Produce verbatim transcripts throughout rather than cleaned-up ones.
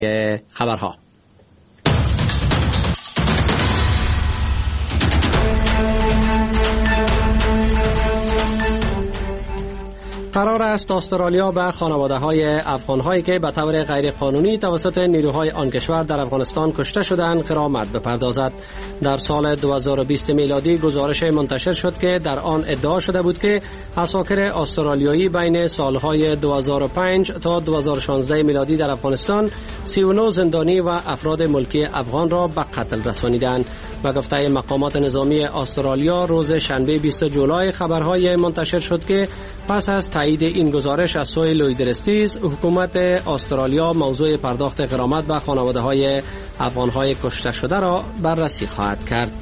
خبرها. قرار است استرالیا به خانواده‌های افغان‌هایی که به طور غیرقانونی توسط نیروهای آن کشور در افغانستان کشته شدند غرامت بپردازد. در سال دو هزار و بیست میلادی گزارش منتشر شد که در آن ادعا شده بود که عساکر استرالیایی بین سالهای دو هزار و پنج تا دو هزار و شانزده میلادی در افغانستان سی و نه زندانی و افراد ملکی افغان را به قتل رسانیدند. به گفته مقامات نظامی استرالیا روز شنبه بیست جولای خبرهای منتشر شد که پس از تایید این گزارش از سوی لوید رستیز، حکومت استرالیا موضوع پرداخت غرامت به خانواده‌های افغان‌های کشته شده را بررسی خواهد کرد.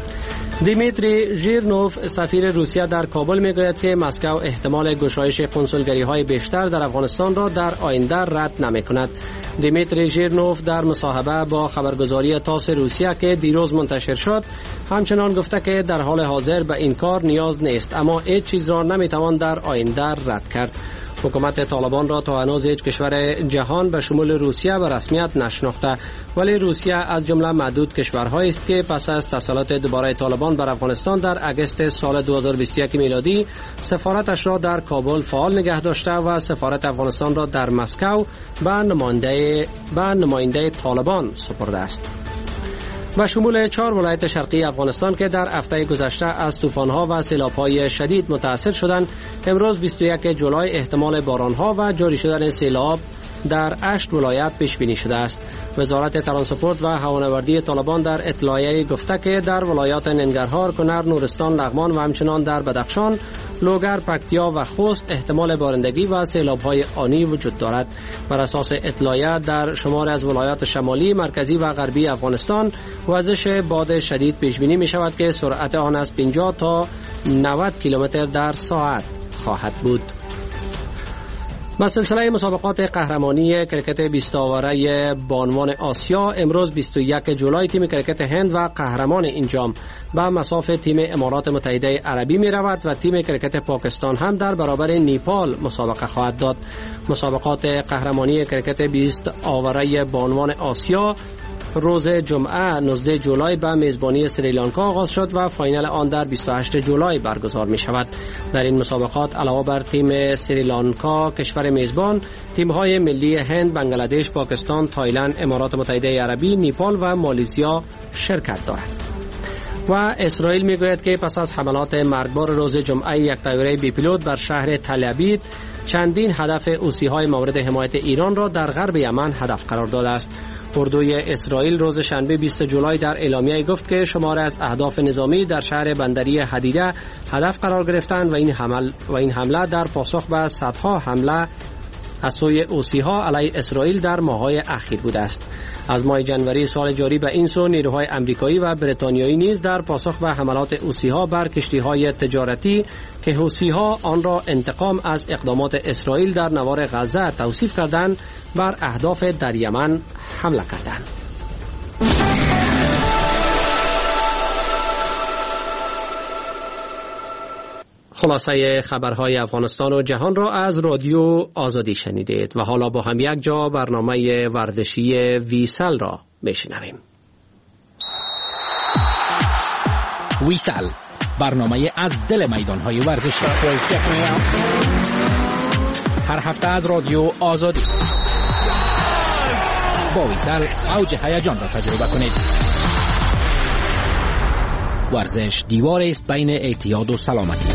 دیمیتری ژیرنوف سفیر روسیه در کابل میگوید که مسکو احتمال گشایش کنسولگری‌های بیشتر در افغانستان را در آینده رد نمی‌کند. دیمیتری ژیرنوف در مصاحبه با خبرگزاری تاس روسیه که دیروز منتشر شد همچنان گفته که در حال حاضر به این کار نیاز نیست، اما هیچ چیز را نمیتوان در آینده رد کرد. حکومت طالبان را تا هنوز هیچ کشور جهان به شمول روسیه به رسمیت نشناخته، ولی روسیه از جمله معدود کشورهایی است که پس از تسلط دوباره طالبان بر افغانستان در اگست سال دو هزار و بیست و یک میلادی سفارتش را در کابل فعال نگه داشته و سفارت افغانستان را در مسکو به نماینده به نماینده طالبان سپرده است. و شمول چهار ولایت شرقی افغانستان که در هفته گذشته از طوفان‌ها و سیلاب‌های شدید متاثر شدند، امروز بیست و یک جولای احتمال باران‌ها و جاری شدن سیلاب در هشت ولایت پیش بینی شده است. وزارت ترانسپورت و هوانوردی طالبان در اطلاعیه گفته که در ولایات ننگرهار، کنر، نورستان، لغمان و همچنین در بدخشان، لوگر، پکتیا و خوست احتمال بارندگی و سیلاب‌های آنی وجود دارد. بر اساس اطلاعیه در شمار از ولایات شمالی، مرکزی و غربی افغانستان وزش باد شدید پیش بینی می شود که سرعت آن از پنجاه تا نود کیلومتر در ساعت خواهد بود. با سلسله مسابقات قهرمانی کرکت بیست آوره بانوان آسیا امروز بیست و یک جولای تیم کرکت هند و قهرمان این جام به مصاف تیم امارات متحده عربی می رود و تیم کرکت پاکستان هم در برابر نیپال مسابقه خواهد داد. مسابقات قهرمانی کرکت بیست آوره بانوان آسیا روز جمعه نوزده جولای به میزبانی سریلانکا آغاز شد و فاینال آن در بیست و هشت جولای برگزار می شود. در این مسابقات علاوه بر تیم سریلانکا کشور میزبان، تیم‌های ملی هند، بنگلادش، پاکستان، تایلند، امارات متحده عربی، نیپال و مالزیا شرکت دارند. و اسرائیل میگوید که پس از حملات مرگبار روز جمعه یک طیاره بی پیلوت بر شهر تل ابیب چندین هدف حوثی‌های مورد حمایت ایران را در غرب یمن هدف قرار داده است. اردوی اسرائیل روز شنبه بیست جولای در اعلامیه گفت که شماری از اهداف نظامی در شهر بندری حدیده هدف قرار گرفتند و این حمل و این حمله در پاسخ به صدها حمله از سوی حوثی‌ها علیه اسرائیل در ماه‌های اخیر بوده است. از ماه جنوری سال جاری به این سو نیروهای آمریکایی و بریتانیایی نیز در پاسخ به حملات حوثی‌ها بر کشتی‌های تجارتی که حوثی‌ها آن را انتقام از اقدامات اسرائیل در نوار غزه توصیف کردند بر اهداف در یمن حمله کردند. خلاصه خبرهای افغانستان و جهان را از رادیو آزادی شنیدید و حالا با هم یک جا برنامه ورزشی ویسل را میشنویم. ویسل، برنامه از دل میدانهای ورزشی، هر هفته از رادیو آزادی. با ویسل اوج هیجان را تجربه کنید. ورزش دیوار است بین اعتیاد و سلامتی.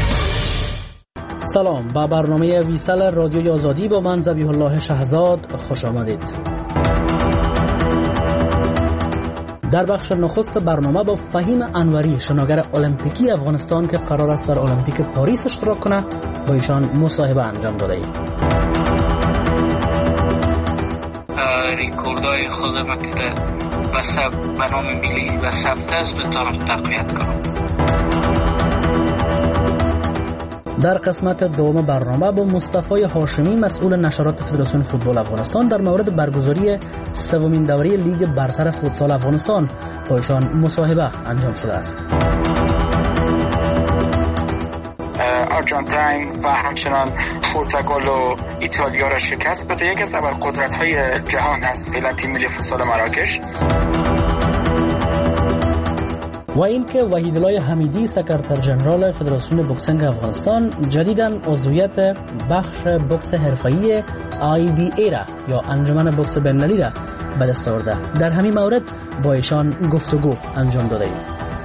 سلام، با برنامه ویسل رادیوی آزادی با من ذبیح الله شهزاد خوش آمدید. در بخش نخست برنامه با فهیم انوری، شناگر المپیکی افغانستان که قرار است در المپیک پاریس اشتراک کنه، با ایشان مصاحبه انجام داده ایم. ریکوردهای خودم که به سب به نام ملی و ثبت است بتانم تقویت کنم. در قسمت دوم برنامه با مصطفی هاشمی، مسئول نشرات فدراسیون فوتبال افغانستان، در مورد برگزاری سومین دوره لیگ برتر فوتسال افغانستان با ایشان مصاحبه انجام شده است. آرژانتین و همچنان پرتغال و ایتالیا را شکست بده. یک از ابرقدرت‌های جهان هست فعلا تیم ملی فوتسال مراکش. و اینکه وحیدالله حمیدی سکرتر جنرال فدراسیون بوکسینگ افغانستان جدیداً عضویت بخش بوکس حرفه‌ای آی بی ای را یا انجمن بوکس بین‌المللی را به دست آورده. در همین مورد با ایشان گفتگو انجام داده ایم.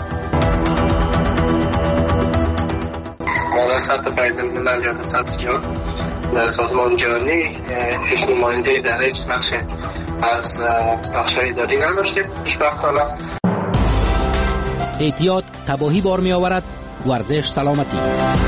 ما در سطح بین‌الملل یا در سطح جهان در سازمان جهانی هیچ نماینده در هیچ بخش از بخش‌های اداری نداشتیم. خوشبختانه اعتیاد تباهی بار می آورد، ورزش سلامتی.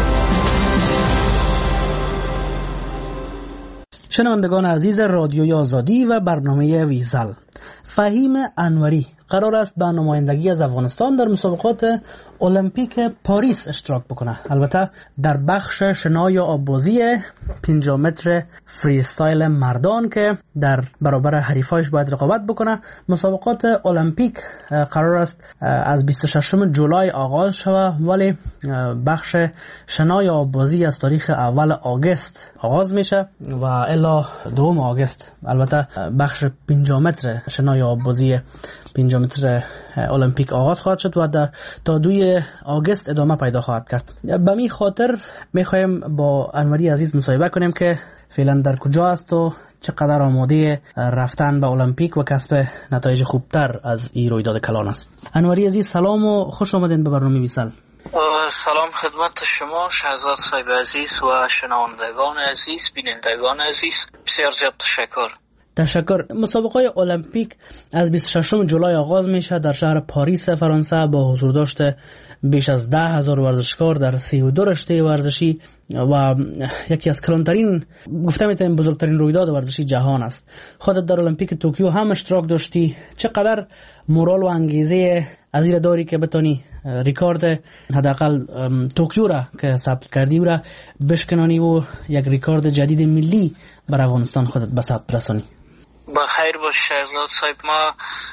شنوندگان عزیز رادیوی آزادی و برنامه ویزل، فهیم انوری قرار است به نمایندگی از افغانستان در مسابقات المپیک پاریس اشتراک بکنه. البته در بخش شنای آببازی پنجاه متر فری استایل مردان که در برابر حریفایش باید رقابت بکنه. مسابقات المپیک قرار است از بیست و ششم جولای آغاز شود، ولی بخش شنای آببازی از تاریخ اول آگوست آغاز میشه و الی دوم آگوست. البته بخش پنجاه متر شنای آببازی پنجاه متر المپیک آغاز خواهد شد و در تا دوی آگوست ادامه پیدا خواهد کرد. به می خاطر میخوایم با انوری عزیز مصاحبه کنیم که فعلا در کجا است و چقدر آماده رفتن به المپیک و کسب نتایج خوبتر از این رویداد کلان است. انوری عزیز سلام و خوش آمدین به برنامه ویسل. سلام خدمت شما شهزاد صاحب عزیز و شنوندگان عزیز، بینندگان عزیز، بسیار زیاد تشکر. تشکر. مسابقه المپیک از بیست و ششم جولای آغاز میشه در شهر پاریس فرانسه با حضور داشته بیش از ده هزار ورزشکار در سی و دو رشته ورزشی و یکی از کلانترین، گفته میتونیم بزرگترین رویداد ورزشی جهان است. خودت در المپیک توکیو هم اشتراک داشتی، چقدر مورال و انگیزه از این داری که بتونی ریکارد حداقل توکیو را که ثبت کردی را بشکنانی و یک ریکارد جدید ملی بر افغانستان خودت به ثبت رسانی؟ بخیر باش شهزاد صاحب. ما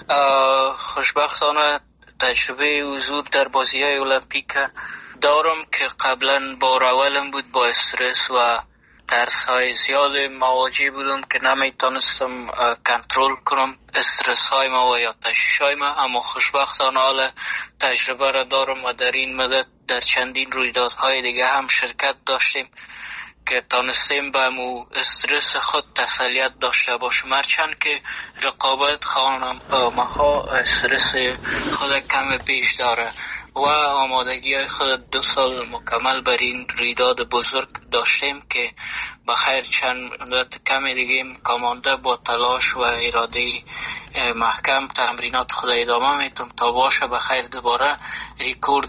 خوشبختانه تجربه حضور در بازی‌های المپیک دارم که قبلا بار اولم بود. با استرس و ترس‌های زیاد مواجه بودم که نمیتونستم کنترل کنم استرس‌های ما و یا تشویش‌های ما، اما خوشبختانه حالا تجربه را دارم و در این مدت در چندین رویدادهای دیگه هم شرکت داشتیم که تانستیم به مو استرس خود تسلیت داشته باشم. هرچند که رقابت خانم‌ها استرس خود کم پیش داره و آمادگی خود دو سال مکمل بر این رویداد بزرگ داشتیم که بخیر چند مدت کم دیگه کامانده با تلاش و اراده محکم تمرینات خود ادامه میتونم تا باشه بخیر دوباره ریکورد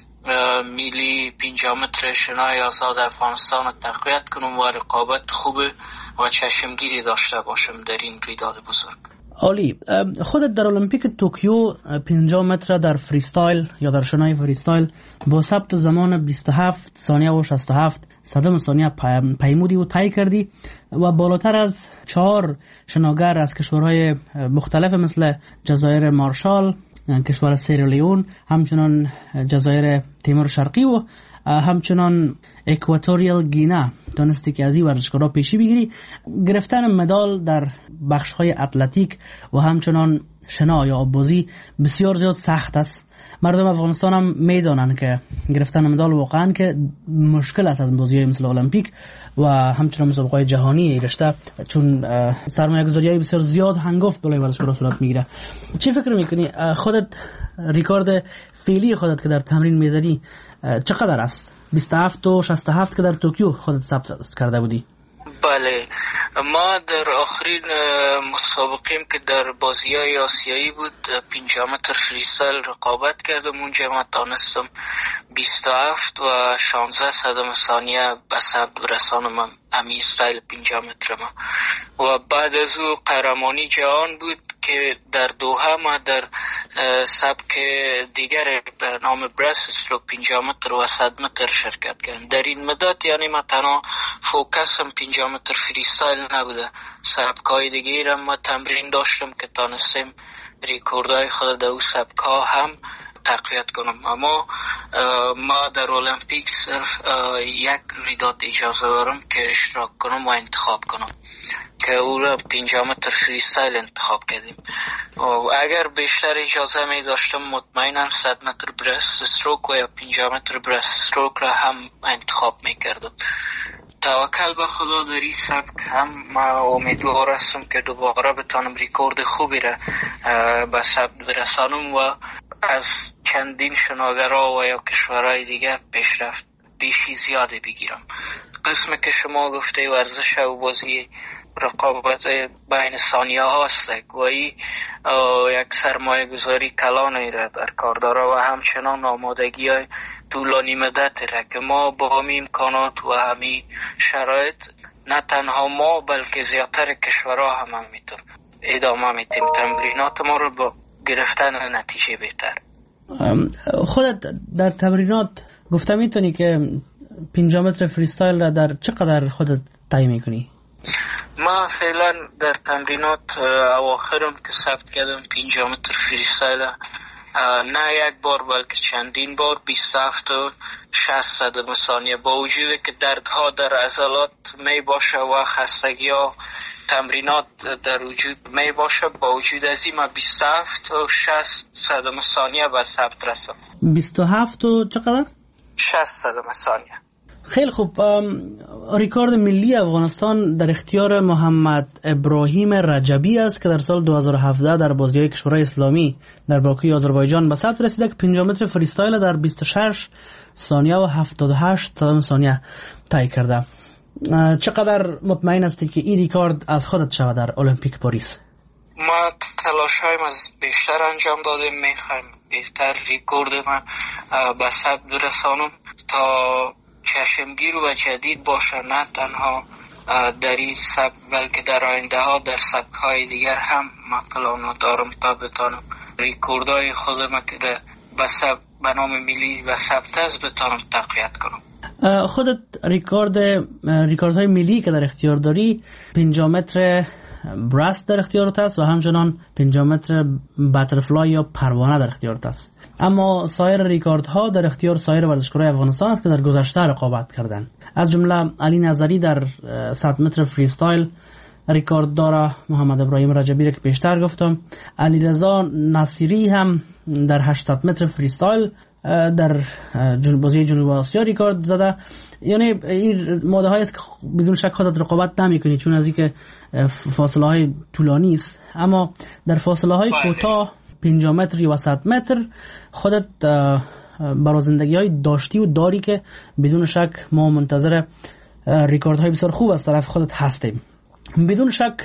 میلی پنجاه متر شنای آزاد افغانستان تقویت کنم و رقابت خوب و چشمگیری داشته باشم در این رویداد بزرگ. عالی. خودت در المپیک توکیو پنجاه متر در فریستایل یا در شنای فریستایل با ثبت زمان بیست و هفت ثانیه و شصت و هفت صدم ثانیه پیمودی و طی کردی و بالاتر از چهار شناگر از کشورهای مختلف مثل جزایر مارشال، کشور سیرالیون، همچنان جزایر تیمور شرقی و همچنان اکواتوریال گینا تونستی که از این ورزشکارها پیشی بگیری. گرفتن مدال در بخش‌های اتلتیک و همچنان شنا یا آببازی بسیار زیاد سخت است. مردم افغانستان هم میدانند که گرفتن مدال واقعا که مشکل است از بازی‌های مثل المپیک و همچنان مسابقات جهانی رشته، چون سرمایه‌گذاری‌های بسیار زیاد هنگفت بالای ورزشکارها صورت میگیره. چی فکر میکنی خودت ریکارد فعلی خودت که در تمرین میزدی چقدر است؟ بیست و هفت و شصت و هفت که در توکیو خودت ثبت کرده بودی. بله، ما در آخرین مسابقیم که در بازی‌های آسیایی بود پنجاه متر فریستایل رقابت کردم. اونجا ما تانستم بیست و هفت و شانزده صدم ثانیه به ثبت رسانم امی استایل پنجاه متر ما. و بعد از او قهرمانی جهان بود که در دوحه ما در سبک دیگر به نام برست استروک پنجاه متر و صد متر شرکت کردم. در این مدت یعنی ما تنها فوکسم پنجاه متر فریستایل نبوده، سبکای دیگر هم ما تمرین داشتم که تانستیم ریکوردهای خود در او سبکا هم تقویت کنم. اما ما در المپیک صرف یک رویداد اجازه دارم که اشتراک کنم و انتخاب کنم که او را پنجاه متر فریستایل انتخاب کردیم. اگر بیشتر اجازه می داشتم مطمئنا صد متر برست استروک و یا پنجاه متر برست استروک را هم انتخاب می کردم. توکل به خدا در این سبک هم ما امیدوار هستم که دوباره بتانم ریکورد خوبی را به ثبت برسانم و از چندین شناگرها و یا کشورهای دیگه پیشرفت بیشی زیاده بگیرم. قسم که شما گفته ورزش و بازی رقابت بین ثانیه هاست و ای یک سرمایه گذاری کلان را در کار داره و همچنان آمادگی های طولانی مدت را که ما با همین امکانات و همین شرایط نه تنها ما بلکه زیادتر کشورها هم همینطور ادامه میتیم تمرینات ما رو با گرفتن نتیجه بهتر. خودت در تمرینات گفته میتونی که پنجاه متر فریستایل را در چقدر خودت طی میکنی؟ ما فعلا در تمرینات اواخرم که ثبت کردم پنجاه متر فریستایل نه یک بار بلکه چندین بار بیست و هفت و شصت صدم ثانیه با وجود که دردها در عضلات می باشه و خستگی ها تمرینات در وجود می باشه با وجود از این ما بیست و هفت و شصت صدم ثانیه به ثبت رسم. بیست و هفت و چقدر؟ شصت صدم ثانیه. خیلی خوب. ریکورد ملی افغانستان در اختیار محمد ابراهیم رجبی است که در سال دو هزار و هفده در بازی‌های کشورهای اسلامی در باکوی آذربایجان به ثبت رسیده که پنجاه متر فریستایل در بیست و شش ثانیه و هفتاد و هشت صدم ثانیه طی کرده. چقدر مطمئن هستی که این ریکورد از خودت شود در المپیک پاریس؟ ما تلاش‌هایم از بیشتر انجام دادیم، می‌خوایم بهتر ریکورد ما به ثبت برسانم تا چشمگیر و جدید باشه، نه تنها در این سبک بلکه در آینده ها در سبک های دیگر هم ما پلان دارم تا بتانم ریکوردهای خودم که به سبک به نام ملی و ثبت است بتانم تقویت کنم. خودت ریکورد ریکوردهای ملی که در اختیار داری پنجاه متر برست در اختیارت است و همچنان پنجاه متر باترفلای یا پروانه در اختیارت است، اما سایر ریکوردها در اختیار سایر ورزشکاران افغانستان است که در گذشته رقابت کردند. از جمله علی نظری در صد متر فریستایل ریکورد داره، محمد ابراهیم رجبی را که پیشتر گفتم، علیرضا نصیری هم در هشتصد متر فریستایل در بازی جنوب آسیا ریکورد زده. یعنی این ماده هایی است که بدون شک خودت رقابت نمی‌کنی چون از اینکه فاصله های طولانی است، اما در فاصله های کوتاه پنجاه متر و صد متر خودت برای زندگی های داشتی و داری که بدون شک ما منتظر ریکورد های بسیار خوب از طرف خودت هستیم. بدون شک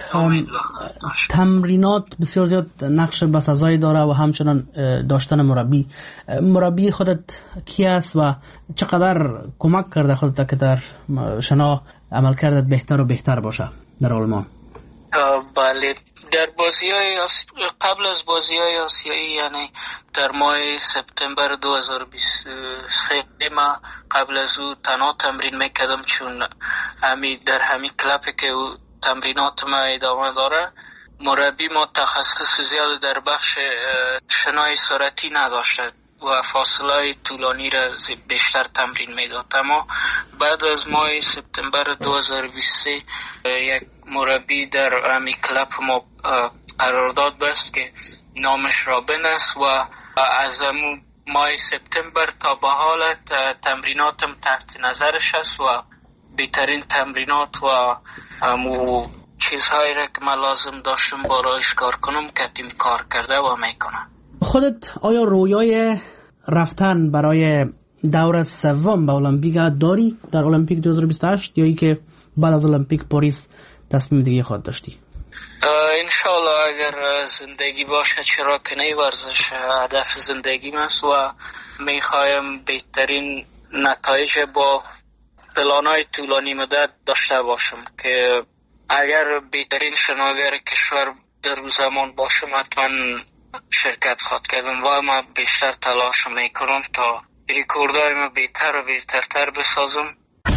تمرینات بسیار زیاد نقش بسزایی داره و همچنان داشتن مربی. مربی خودت کی است و چقدر کمک کرده خودت که در شنا عملکردت بهتر و بهتر باشه در آلمان؟ بله، در بازی های قبل از بازی های آسیایی یعنی در ماه سپتامبر دو هزار و بیست و سه ما قبل از او تنها تمرین میکردم چون همی در همین کلپی که تمرینات ما ادامه داره مربی ما تخصص زیاد در بخش شنای سرعتی نداشته و فاصله طولانی را بیشتر تمرین میداد. اما بعد از ماه سپتامبر دو هزار و بیست و سه یک مربی در همین کلپ ما قرارداد بست که نامش رابن است و از ماه سپتامبر تا به حال تمریناتم تحت نظرش است و بهترین تمرینات و امو چیزهایی را که من لازم داشتم برایش کار کنم کتیم کار کرده و میکنم. خودت آیا رویای رفتن برای دور سوم به المپیک داری در المپیک دو هزار و بیست و هشت یا ای که بعد از المپیک پاریس تصمیم دیگه خود داشتی؟ انشالله اگر زندگی باشه چرا که نه، ورزش هدف زندگیم است و میخوایم بهترین نتایج با پلانای طولانی مدت داشته باشم که اگر بهترین شناگر کشور در زمان باشم حتما شرکت خواهد کردم و ما بیشتر تلاش میکنم تا ریکوردهای ما بهتر و بهترتر بسازم.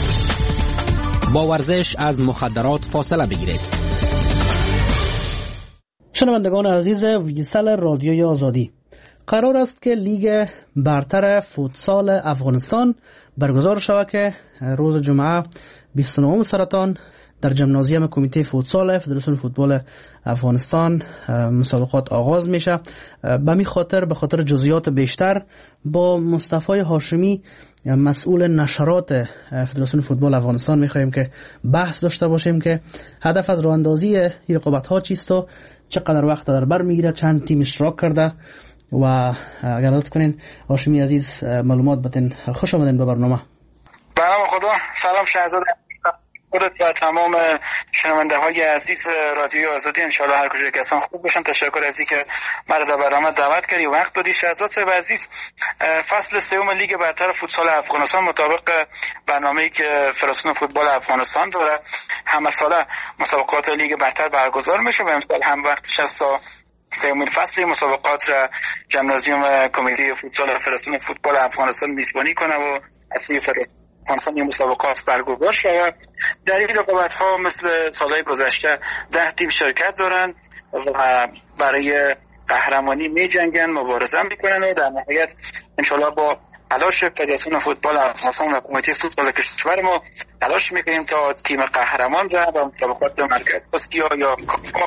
با ورزش از مخدرات فاصله بگیرید. شنوندگان عزیز ویسل رادیوی آزادی، قرار است که لیگ برتر فوتسال افغانستان برگزار شود که روز جمعه بیست و نه سرطان در جمنازیوم کمیته فوتسال فدراسیون فوتبال افغانستان مسابقات آغاز میشه. به می خاطر به خاطر جزئیات بیشتر با مصطفی هاشمی مسئول نشرات فدراسیون فوتبال افغانستان میخواهیم که بحث داشته باشیم که هدف از راه اندازی این رقابت ها چیست و چقدر وقت در بر میگیره، چند تیم اشتراک کرده و اگر لطف کنین هاشمی عزیز معلومات بدین. خوش آمدین به برنامه. به نام خدا. سلام شهزاده خودت و تمام شنونده های عزیز رادیو آزادی. انشاءالله هر کجا که هستن خوب باشن. تشکر از اینکه مرا در برنامه دعوت کردی و وقت دادی. شهزاد صاحب عزیز، فصل سوم لیگ برتر فوتسال افغانستان مطابق برنامه‌ای که فدراسیون فوتبال افغانستان داره همه ساله مسابقات لیگ برتر برگزار میشه و امسال هم وقتش است سومین فصل مسابقات را جمنازیوم کمیته فوتسال فدراسیون فوتبال افغانستان میزبانی کنه و اصلی افغانستان این مسابقات برگزار شده. در این رقابت ها مثل سالهای گذشته ده تیم شرکت دارن و برای قهرمانی می جنگن، مبارزه میکنن و در نهایت انشالله با تلاش فدراسیون فوتبال افغانستان و کمیته فوتبال کشور ما تلاش میکنیم تا تیم قهرمان را با مسابقات مرکز آسیا یا کافا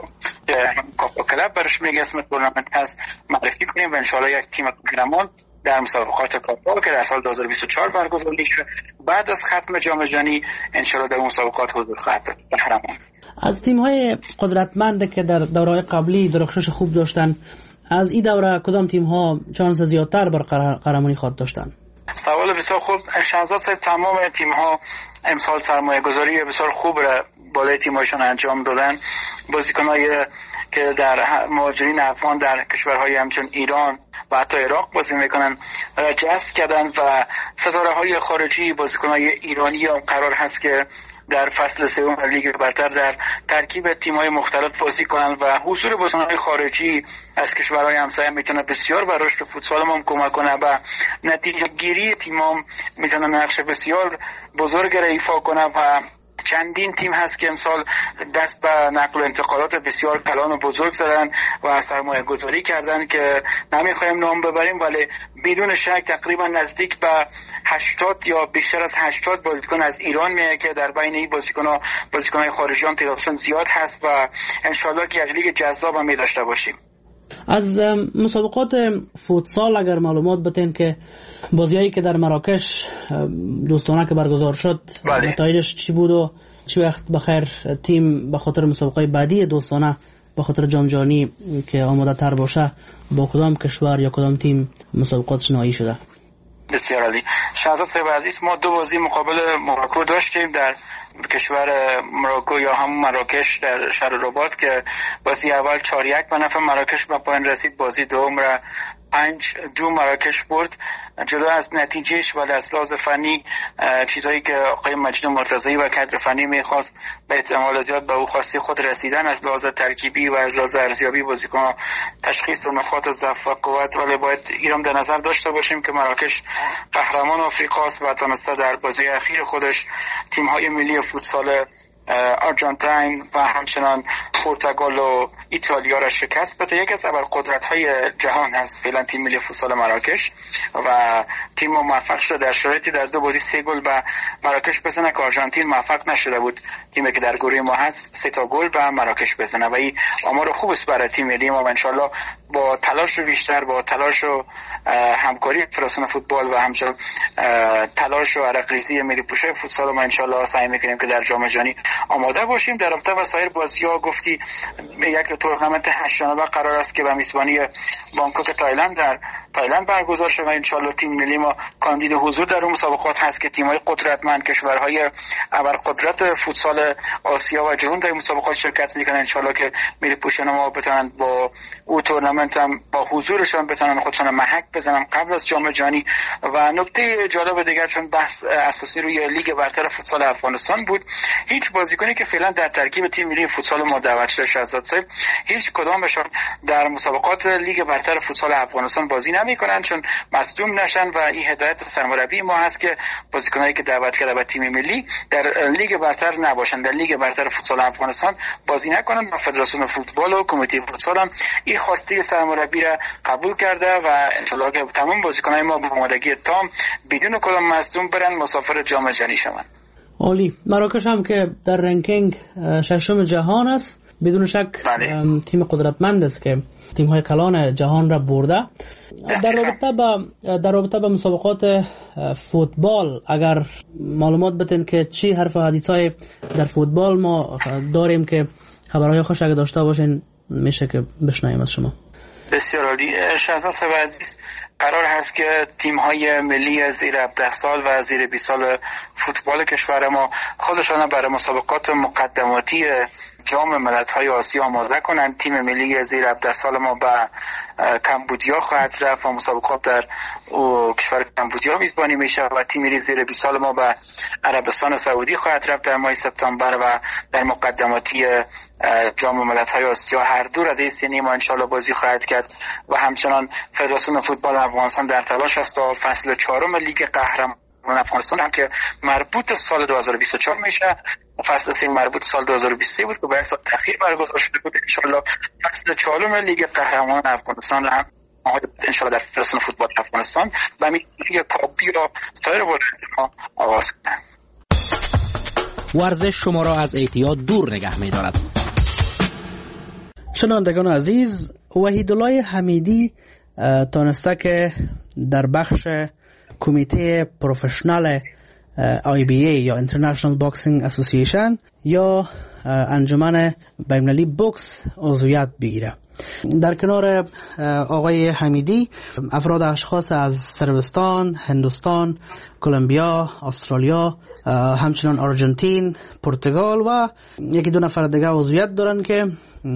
کافا کلاب برش میگه اسم تورنمنت هست معرفی کنیم و انشالله یک تیم قهرمان در مسابقات کافا که در سال دو هزار و بیست و چهار برگزار میشه بعد از ختم جام جهانی انشالله در مسابقات حضور خواهد داشت قهرمان. از تیم‌های قدرتمند که در دوره‌های قبلی درخشش خوب داشتن، از این دوره کدام تیم‌ها چانس زیادتر بر قهرمانی خواهد داشتن؟ سوال بسیار خوب شهزاد صاحب. تمام تیم‌ها امسال سرمایه‌گذاری بسیار خوب را بالای تیم‌هاشون انجام دادن. بازیکن‌های که در مهاجرین افغان در کشورهای همچون ایران و حتی عراق بازی میکنن جذب کردن و ستاره‌های خارجی بازیکن‌های ایرانی هم قرار هست که در فصل سوم لیگ برتر در ترکیب تیم‌های مختلف بازی کنند و حضور بازیکن‌های خارجی از کشورهای همسایه میتونه بسیار بر رشد فوتسال ما کمک کنه و نتیجه گیری تیم‌ها میتونه نقش بسیار بزرگ را ایفا کنه و چندین تیم هست که امسال دست به نقل و انتقالات بسیار کلان و بزرگ زدن و سرمایه گذاری کردن که نمیخوایم نام ببریم ولی بدون شک تقریبا نزدیک به هشتاد یا بیشتر از هشتاد بازیکن از ایران میاد که در بین این بازیکن‌ها بازیکن‌های خارجیان تعدادشون زیاد هست و انشالله که یک لیگ جذاب هم داشته باشیم. از مسابقات فوتسال اگر معلومات بدین که بازیایی که در مراکش دوستانه که برگزار شد نتایجش چی بود و چی وقت بخیر تیم به خاطر مسابقات بعدی دوستانه به خاطر جام جهانی که آماده تر باشه با کدام کشور یا کدام تیم مسابقاتش نهایی شده؟ بسیار عالی. شهزاد صاحب عزیز، ما دو بازی مقابل مراکو داشتیم در کشور مراکو یا هم مراکش در شهر رباط که بازی اول چهار یک به نفع مراکش به پایان رسید. بازی دوم را پنج دو مراکش برد. جدا از نتیجهش و از لحاظ فنی چیزایی که آقای مجید مرتضی و کادر فنی میخواست به احتمال زیاد به او خواسته خود رسیدن. از لحاظ ترکیبی و از لحاظ ارزیابی بازیکن‌ها تشخیص و نقاط ضعف و قوت، ولی باید ایران در نظر داشته باشیم که مراکش قهرمان آفریقاست و تونسته در بازی اخیر خودش تیم‌های ملی فوتسال آرژانتین و همچنان پرتغال و ایتالیا را شکست بده. یکی از ابرقدرت‌های جهان هست فعلا تیم ملی فوتسال مراکش و تیم موفق شده در شرایطی در دو بازی سه گل به مراکش بزنه که آرژانتین موفق نشده بود تیمی که در گروه ما هست سه تا گل به مراکش بزنه و این آمار خوب است برای تیم ملی ما. انشالله با تلاش بیشتر، با تلاش و همکاری فدراسیون فوتبال و همچنین تلاش و عرق‌ریزی ملی پوشه فوتسال ما انشالله سعی می‌کنیم که در جام جهانی آماده باشیم. در رابطه با سایر بازی‌ها گفتی یک تورنمنت هشت جانبه قرار است که به میزبانی بانکوک تایلند در تایلند برگزار شود و انشالله تیم ملی ما کاندید حضور در اون مسابقات هست که تیم‌های قدرتمند کشورهای ابرقدرت فوتسال آسیا و جهان در مسابقات شرکت می‌کنند. انشالله که ملی پوشان ما بتونن با اون تورنمنت هم با حضورشان بتونن خودشون محک بزنن قبل از جام جهانی. و نکته جالب دیگر چون بحث اساسی روی لیگ برتر فوتسال افغانستان بود، هیچ بازیکنی که فعلا در ترکیب تیم ملی فوتسال ما دعوت شده شهزاد صاحب، هیچ کدامشون در مسابقات لیگ برتر فوتسال افغانستان بازی نمی‌کنند چون مصدوم نشن و این هدایت سرمربی ما هست که بازیکنایی که دعوت کرده به تیم ملی در لیگ برتر نباشن، در لیگ برتر فوتسال افغانستان بازی نکنند. و فدراسیون فوتبال و کمیته فوتسال هم این خواسته سرمربی را قبول کرده و انشالله که تمام بازیکنای ما با آمادگی تام بدون کدام مصدوم برن مسافر جام جهانی شوند. عالی. مراکش هم که در رنکینگ ششم جهان است، بدون شک بله. تیم قدرتمند است که تیم های کلان جهان را برده. در رابطه با در رابطه با مسابقات فوتبال اگر معلومات بدین که چی حرف و حدیث های در فوتبال ما داریم که خبرهای خوش اگه داشته باشین میشه که بشنویم از شما. بسیار عالی. شهزاد صاحب عزیز، قرار هست که تیم‌های ملی زیر هفده سال و زیر بیست سال فوتبال کشور ما خودشان برای مسابقات مقدماتی جام ملت‌های آسیا آماده کنند. تیم ملی زیر هفده سال ما به کمبودیا خواهد رفت و مسابقات در کشور کمبودیا میزبانی میشه و تیم ملی زیر بیست سال ما به عربستان سعودی خواهد رفت در ماه سپتامبر و در مقدماتی جام ملت‌های آسیا هر دو رده سنی ما انشالله بازی خواهد کرد. و همچنان فدراسیون فوتبال افغانستان در تلاش است تا فصل چهارم لیگ قهرمانان افغانستان هم که مربوط سال دو هزار و بیست و چهار میشه، فصل سه مربوط سال دو هزار و بیست و سه بود که باید سال تأخیر برگزار شده بود، انشالله فصل چهارم لیگ قهرمانان افغانستان هم انشالله در فدراسیون فوتبال افغانستان و لیگ کاپی و سایر ولایت‌ها آغاز کنند. ورزش شما را از اعتیاد دور نگه می‌دارد. شنوندگان عزیز، وحیدالله حمیدی تانسته که در بخش کمیته پروفشنال آی بی ای یا International Boxing Association یا انجمن بین‌المللی بوکس عضویت بگیره. در کنار آقای حمیدی افراد اشخاص از سربستان، هندوستان، کلمبیا، استرالیا، همچنان آرژانتین، پرتغال و یکی دو نفر دیگه عضویت دارن که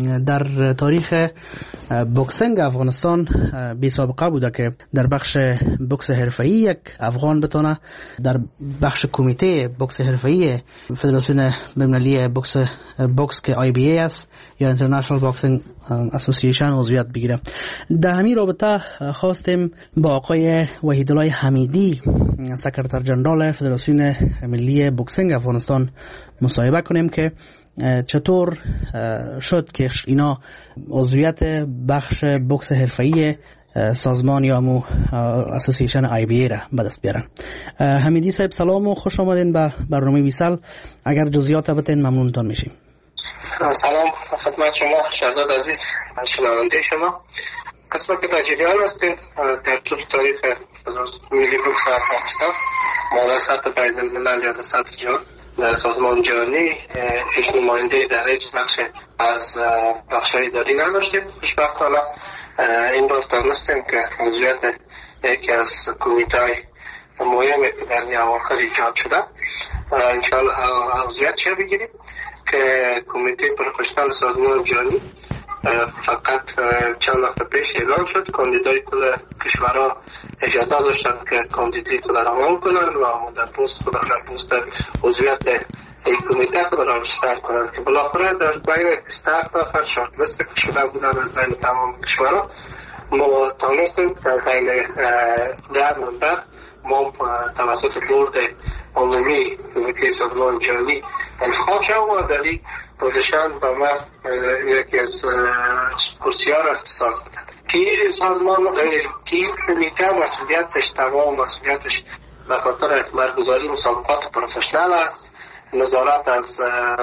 در تاریخ بوکسینگ افغانستان بی سابقه بوده که در بخش بوکس حرفه‌ای یک افغان بتونه در بخش کمیته بوکس حرفه‌ای فدراسیون بین‌المللی بوکس بوکس که آی بی ای است یا International Boxing Association عضویت بگیره. در همین رابطه خواستیم با آقای وحیدالله حمیدی سکرتر جنرال فدراسیون ملی بوکسینگ افغانستان مصاحبه کنیم که چطور شد که اینا عضویت بخش بوکس حرفه‌ای سازمان یا مو اسوسییشن آی بی ای را به دست بیارن. حمیدی صاحب سلام و خوش آمدین به برنامه ویسل. اگر جزئیات بتین ممنونتان میشیم. سلام خدمت شما شهزاد عزیز، شنونده شما. قسمت که در جریان هستیم در طول تاریخ ملی بوکس افغانستان ما در سطح بین الملل یا در سطح جهان در سازمان جهانی هیچ نماینده در هیچ بخش از بخش‌های اداری نداشتیم. خوشبختانه این بار تونستیم که عضویت یکی از کمیته‌های مهمی که در این اواخر ایجاد شده انشاءالله عضویت چه بگیریم که کمیته پروفشنال سازمان جهانی فقط چند وقت پیش اعلام شد کاندیدای کل کشورها اجازه داشتن که کاندیدای کل را اعلام کنند و در پست خود در پست عضویت این کمیته خود را رجیستر کنند که بالاخره در بین بیست و هفت نفر شارت لیست شده بودن از بین تمام کشورها ما تانستیم در بین ده نفر ما توسط بورد عمومی کمیته سازمان جهانی انتخاب شد و در این پوزیشن به من یکی از کرسی ها را اختصاص بدن که سازمان که کمیته مسئولیتش تمام مسئولیتش به خاطر برگزاری مسابقات پروفشنال است، نظارت از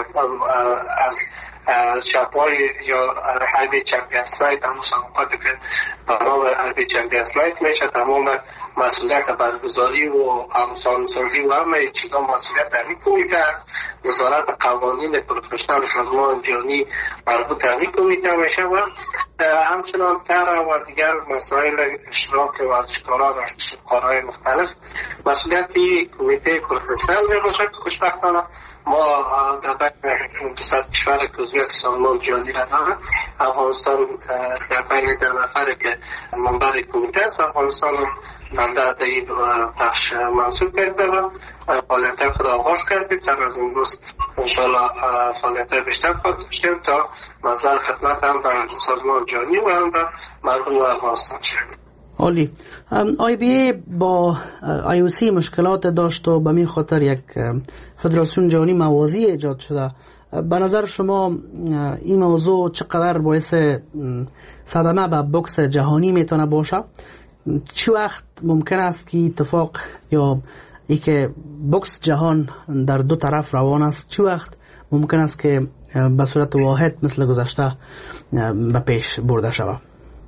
از از شاپای یا حربی چمپیونز نایت هم مسابقاتی که برنامه حربی چمپیونز نایت میشه تمام مسئولیت برگزاری و همسانسازی و همه چیزا مسئولیت همین کمیته است. نظارت قوانین پروفشنال سازمان جهانی مربوط همین کمیته میشه و همچنان تر و دیگر مسائل اشتراک ورزشکاران و اشتراک‌های مختلف مسئولیت کمیته پروفشنال میباشه که خوشبختانه ما در بین دو صد کشور که عضویت سازمان جهانی را دارد، افغانستان در بین ده نفره که منبر کمیته است. افغانستان بنده در این بخش منصوب کرده و فعالیت خود آغاز کردیم. سر از امروز انشاءالله فعالیت بیشتر خواهد داشتیم تا مظهر خدمت هم به سازمان جهانی و هم به مردم افغانستان شد. عالی. آی بی ای با آی او سی مشکلات داشت و به می خاطر یک فدراسیون جهانی موازی ایجاد شده. به نظر شما این موضوع چقدر باعث صدمه به بوکس جهانی میتونه باشه؟ چه وقت ممکن است که اتفاق یا ای که بوکس جهان در دو طرف روان است، چه وقت ممکن است که به صورت واحد مثل گذشته به پیش برده شود؟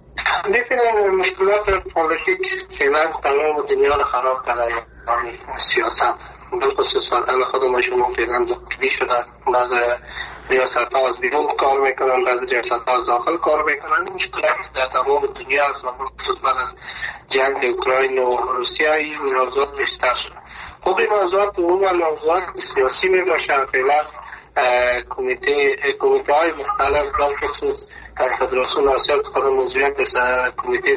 ببینید مشکلات پولیتیک فعلا تمام دنیا رو خراب کرده. سیاست بالخصوص وطن خود ما شما فعلا داخلی شده. بعض ریاست ها از بیرون کار میکنن، بعض ریاست ها از داخل کار میکنن. این مشکلات در تمام دنیا است و بالخصوص بعد از جنگ اوکراین و روسیه این موضوعات بیشتر شده. خب این موضوعات عموما موضوعات سیاسی میباشه. فعلا کمیته کمیته های مختلف بالخصوص فدراسیون آسیا که خودم عضویت کمیته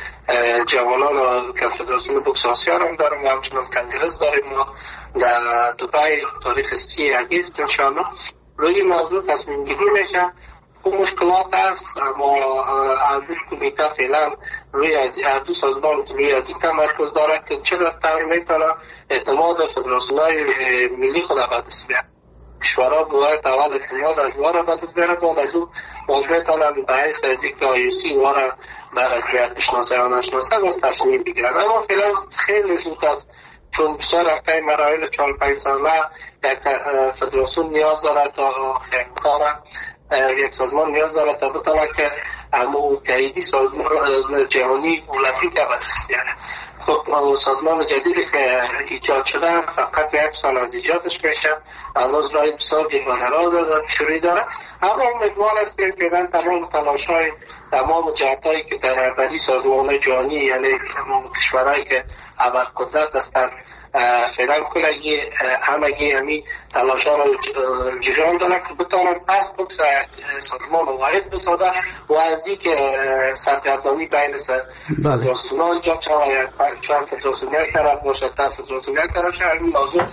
جوانان و فدراسیون بوکس آسیا هم دارم و همچنان کنگرس داریم. ما در دبی تاریخ سی اگست انشاءالله روی موضوع تصمیم گیری میشه. خب مشکلات هست اما اردو کمیته فعلا روی اردو سازمان روی از این تمرکز داره که چرا تر میتونه اعتماد فدراسیون های ملی خود به دست بیاره. کشورها باید اول اعتماد از وارا به دست بیاره، بعد از اون باز میتونن به حیث از اینکه آی او سی وارا به رسمیت بشناسه یا نشناسه باز تصمیم بگیرن. اما فعلا خیلی زود است چون بسیار رفته مراحل چهار پنج ساله یک فدراسیون نیاز داره تا کار یک سازمان نیاز داره تا بتونه که همون تاییدی سازمان جهانی المپیک به دست بیاره. خب سازمان جدیدی که ایجاد شده فقط یک سال از ایجادش میشه، هنوز راه بسیار دراز شروعی داره. اما امیدوار هستیم که تمام تلاش‌های تمام جهت‌هایی که در رهبری سازمان جهانی یعنی کشورهایی که ابرقدرت هستند فعلا کلگی همگی همی تلاش‌ها رو جریان داره که بتوانند پس بوکس سازمان واحد بسازه و از این که سرگردانی بین فدراسیون‌ها ایجاد شود و چند فدراسیون یک طرف باشد تا فدراسیون یک طرف شود این موضوع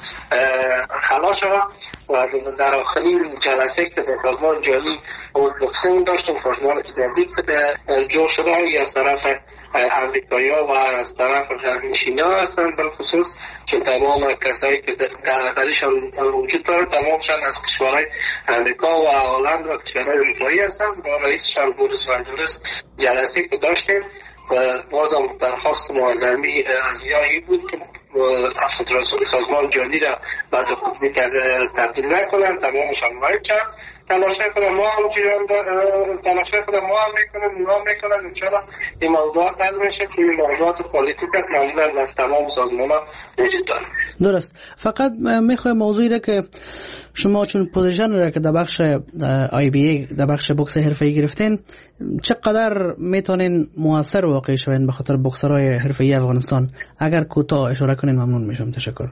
خلاص شود. و در آخرین جلسه که در سازمان جهانی بوکسینگ داشتیم، سازمان جدید جور شده از طرف امریکایی‌ها و از طرف غرب‌نشینی‌ها هستند، بالخصوص چون تمام کسایی که در رهبریشان وجود داره تمامشان از کشورهای امریکا و هلند و کشورهای اروپایی هستند. با رئیسشان بوریس واندورس جلسه که داشتیم و بازم درخواست معظمی ازیایی بود که فدراسیون سازمان جهانی را بعد خودی تبدیل نکنند، تمامشان واحد شوند. تلاشای خود ما هم جریان تلاشای خود ما هم میکنن اونا میکنن انشاءالله این موضوعات حل میشه که این موضوعات پولیتیک است معمولا در تمام سازمان ها وجود داره. درست. فقط میخوایم موضوعی را که شما چون پوزیشن را که در بخش آی بی ای در بخش بوکس حرفه‌ای گرفتین چقدر میتونین موثر واقع شوین به خاطر بوکسرهای حرفه‌ای افغانستان؟ اگر کوتاه اشاره کنین ممنون میشم. تشکر.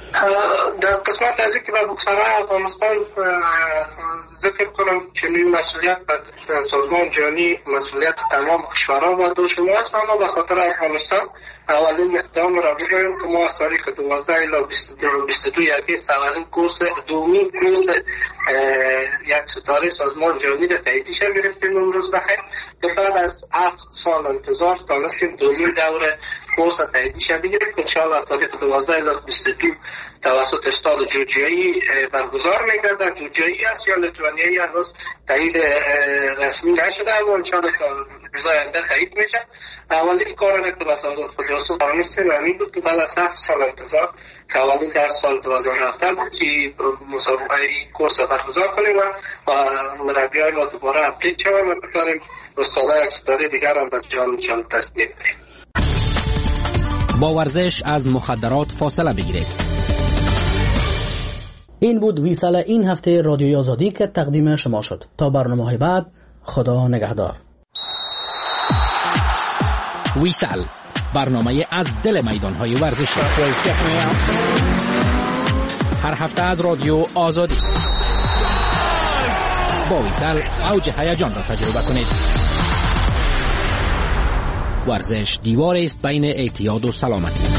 در قسمت از اینکه به بوکسرهای افغانستان ذکر کنم چنین مسئولیت به سازمان جهانی مسئولیت تمام کشورها و دو شما است، اما به خاطر افغانستان اولین اقدام را بگویم که ما از تاریخ دوازده الی بیست و دو اگست اولین کورس دومین کورس یک ستاره سازمان جهانی را تاییدیش گرفتیم امروز بخیر که بعد از هفت سال انتظار تانستیم دومین دور کورس تاییدیش بگیریم که انشاءالله از تاریخ دوازده الی بیست و دو توسط استاد جورجیایی برگزار می‌گردد. جورجیایی است یا لیتوانیایی هنوز تایید رسمی نشده اما انشاءالله تا روزهای آینده تایید میشه. اولین کار را که به فدراسیون دانستیم همین بود که بعد از هفت سال انتظار که اولین در سال دو هزار و هفده بود که مسابقه کورس برگزار کنیم و مربیای ما دوباره اپدیت شویم و بتوانیم استادای یک ستاره دیگر هم در جهان جهان تصدیق کنیم. با ورزش از مخدرات فاصله بگیرید. این بود ویسال این هفته رادیوی آزادی که تقدیم شما شد. تا برنامه بعد خدا نگهدار. ویسال برنامه از دل میدان‌های ورزشی. هر هفته از رادیو آزادی. با ویسل اوج هیجان را تجربه کنید. ورزش دیواری است بین اعتیاد و سلامتی.